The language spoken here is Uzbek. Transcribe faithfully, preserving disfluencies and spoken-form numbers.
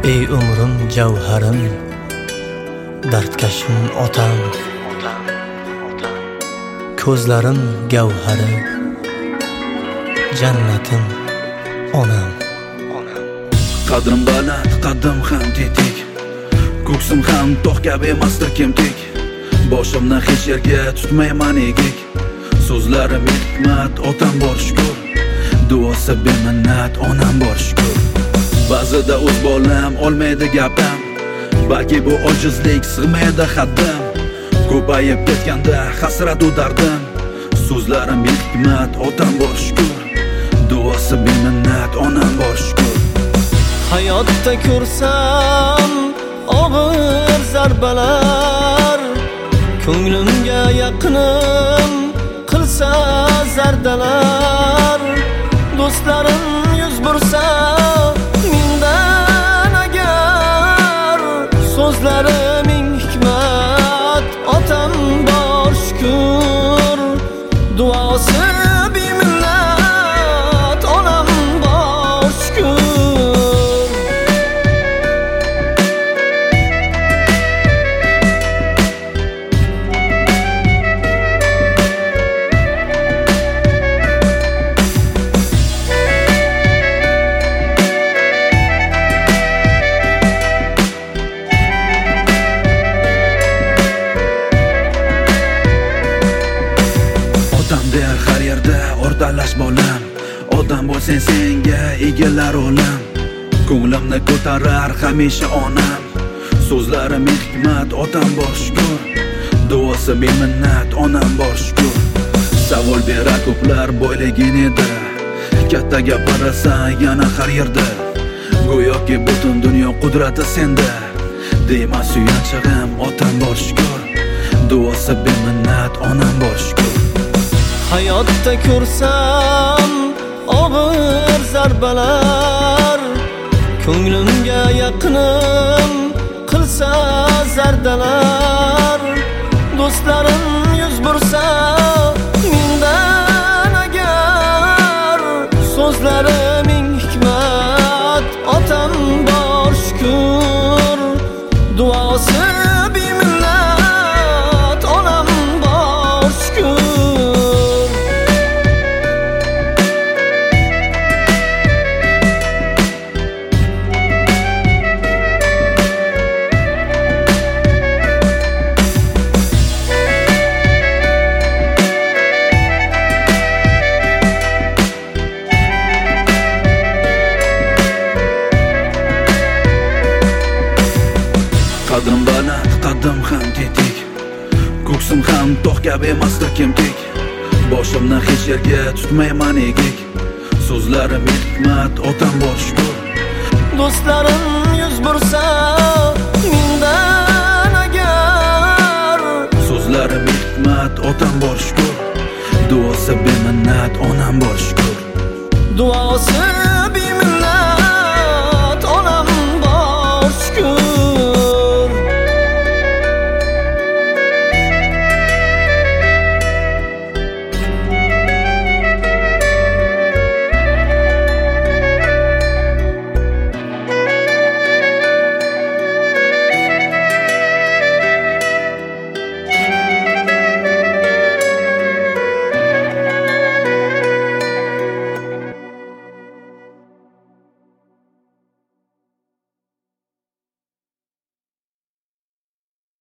Ey umrim javharim, dardkashim otam, ko'zlarim gavhari, jannatim onam. Qadrim baland, qaddim ham tetik, ko'ksim ham tog' kabi emasdir kemtik. Boshimni hech yerga tutmayman egik, so'zlarim hikmat, otam bor shukur, duosi beminnat, onam bor shukur. Ba'zida o'z bolam olmaydi gapim, balki bu ojizlik sig'maydi haddim. Ko'payib ketganda hasrat u dardim, so'zlarim hikmat, otam bor shukur, duosi beminnat, onam bor shukur. Hayotda ko'rsam og'ir zarbalar, ko'nglimga yaqinim qilsa zardalar, do'stlarim yuz bursa mendan agar, so'zlariming hikmat, otam bor shukur, duosi beminnat, onam bor shukur. Har yerda o'rtalash bolam, odam bo'lsang senga egilar olam. Ko'nglimni ko'tarar hamisha onam, so'zlarim hikmat, otam bor shukur, duosi beminnat, onam bor shukur. Savol berar ko'plar boyligin edi, katta gapirasan yana har yerda, go'yoki butun dunyo qudrati senda. Deyman suyanchig'im, otam bor shukur, duosi beminnat, onam bor shukur. Hayotda ko'rsam og'ir zarbalar, ko'nglimga yaqinim qilsa zardalar, do'stlarim yuz bursa mendan agar, so'zlariming hikmat, otam bor shukur, duosi beminnat, onam bor shukur. Qadrim baland, qaddim ham tetik, ko'ksim ham tog' kabi emasdir kemtik. Boshimni hech yerga tutmayman egik, so'zlarim hikmat, otam bor shukur, do'stlarim yuz bursa mendan agar, so'zlarim hikmat, otam bor shukur, duosi beminnat, onam bor shukur, duosi